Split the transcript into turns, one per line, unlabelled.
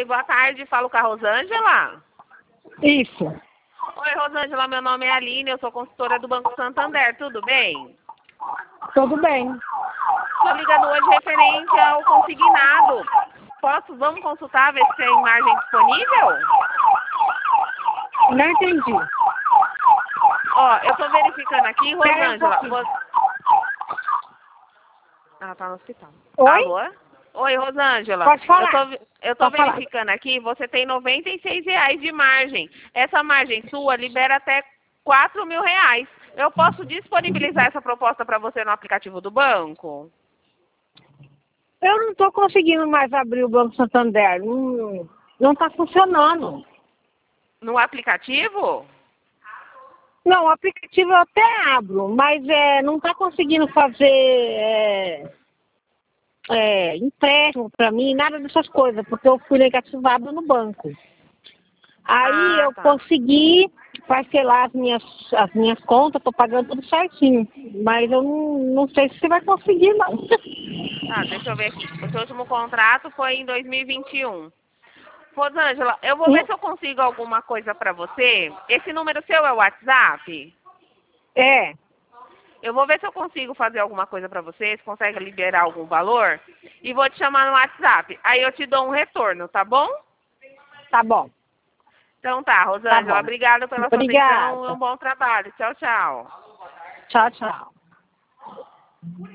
Oi, boa tarde. Falo com a Rosângela.
Isso.
Oi, Rosângela. Meu nome é Aline. Eu sou consultora do Banco Santander. Tudo bem?
Tudo bem.
Estou ligando hoje referente ao consignado. Vamos consultar, ver se tem margem disponível?
Não entendi.
Ó, eu estou verificando aqui, Rosângela. Ela está no hospital.
Oi?
Alô? Oi, Rosângela.
Pode falar.
Eu tô
Pode falar.
verificando aqui, você tem R$ 96 de margem. Essa margem sua libera até R$ 4.000. Eu posso disponibilizar essa proposta para você no aplicativo do banco?
Eu não estou conseguindo mais abrir o Banco Santander. Não está funcionando.
No aplicativo?
Não, o aplicativo eu até abro, mas não está conseguindo fazer empréstimo para mim, nada dessas coisas, porque eu fui negativado no banco. Aí eu
Tá.
consegui parcelar as minhas contas, estou pagando tudo certinho. Mas eu não sei se você vai conseguir, não.
Tá, deixa eu ver aqui. O seu último contrato foi em 2021. Rosângela, eu vou ver se eu consigo alguma coisa para você. Esse número seu é o WhatsApp?
É,
Eu vou ver se eu consigo fazer alguma coisa para você, se consegue liberar algum valor. E vou te chamar no WhatsApp. Aí eu te dou um retorno, tá bom?
tá bom.
Então tá, Rosângela.
Tá bom.
Obrigada pela sua atenção e
Obrigada.
um bom trabalho. Tchau, tchau.
Tchau, tchau.